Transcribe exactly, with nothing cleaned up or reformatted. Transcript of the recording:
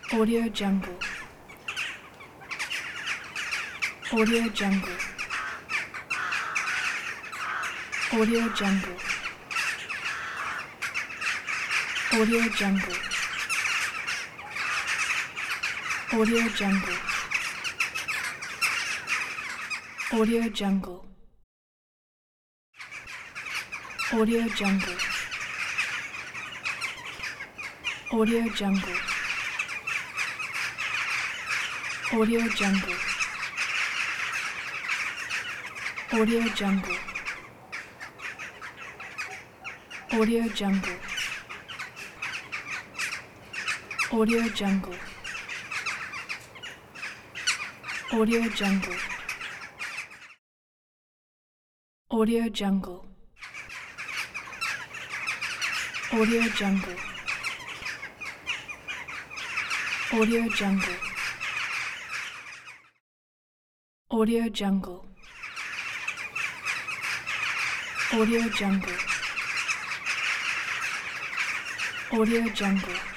Audio Jungle. Audio Jungle. Audio Jungle. Audio Jungle. Audio Jungle. Audio Jungle. Audio Jungle. Audio Jungle. Audio Jungle. Audio Jungle. Audio Jungle. Audio Jungle. Audio Jungle. Audio Jungle. Audio Jungle. Audio Jungle. Audio Jungle. Audio Jungle. Audio Jungle.